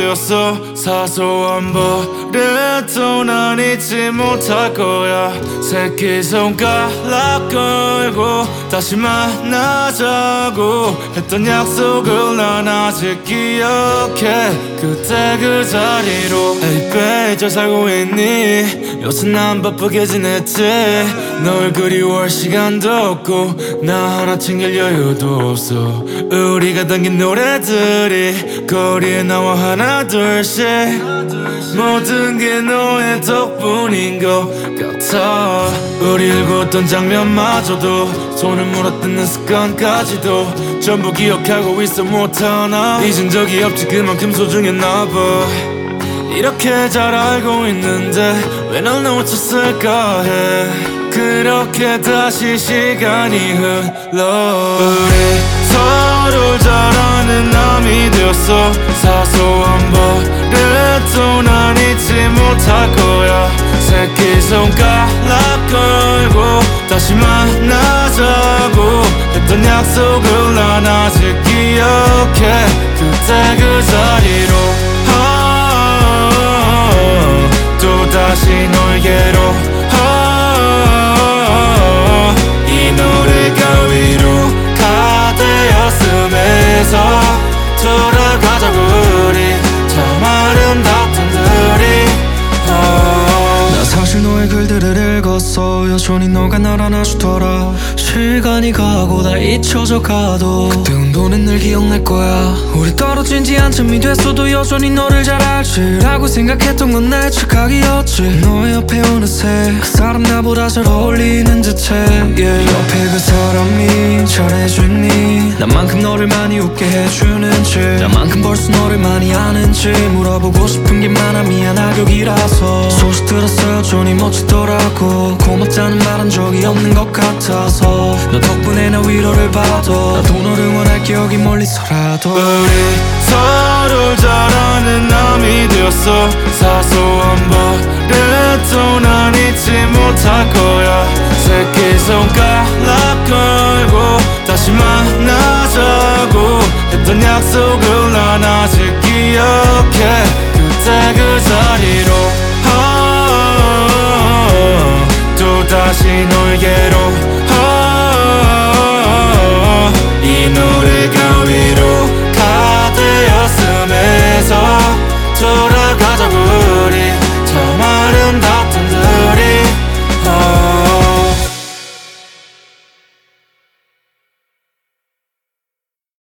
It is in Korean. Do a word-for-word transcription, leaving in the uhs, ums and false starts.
되었어. 사소한 버릇도 난 잊지 못할 거야. 새끼손가락 걸고 다시 만나자고 했던 약속을 난 아직 기억해. 그때 그 자리로 Hey babe 잘 살고 있니? 요새 난 바쁘게 지냈지. 널 그리워할 시간도 없고 나 하나 챙길 여유도 없어. 우리가 당긴 노래들이 거리에 나와 하나 둘씩 모든 게 너의 덕분인 것 같아. 우리 읽었던 장면마저도 손을 물어뜯는 습관까지도 전부 기억하고 있어 못하나. 잊은 적이 없지 그만큼 소중했나 봐. 이렇게 잘 알고 있는데 왜 날 놓쳤을까 해. 그렇게 다시 시간이 흘러 우리 서로를 잘 아는 남이 되었어. 사소한 버릇도 난 잊지 못할 거야. 새끼손가락 걸고 다시 만나자고 했던 약속을 난 아직 기억해. 그때 그 자리로 또다시 너에게로 이 노래가 위로가 되었음에서 돌아가자고 우리 참 아름답던 들이. 나 사실 너의 글들을 읽었어. 여전히 너가 날 안아주더라. 시간이 가고 다 잊혀져 가도 그때 운동은 늘 기억날 거야. 우리 떨어진 지 한참이 됐어도 여전히 너를 잘 알지 라고 생각했던 건 내 착각이었지. 너의 옆에 어느새 그 사람 나보다 잘 어울리는 듯해 yeah. 옆에 그 사람이 잘해주니 나만큼 너를 많이 웃게 해주는지 나만큼 벌써 너를 많이 아는지 물어보고 싶은 게 많아. 미안하격이라서 소식 들었어 여전히 멋지더라고. 고맙다는 말 한 적이 없는 것 같아서 너 덕분에 나 위로를 받아. 나도 널 응원할 기억이 멀리서라도 우리 서로를 잘 아는 남이 되었어. 사소한 버릇도 난 잊지 못할 거야. 새끼손가락 걸고 다시 만나자고 했던 약속을 난 아직 기억해. 그때 그 자리로 또다시 너에게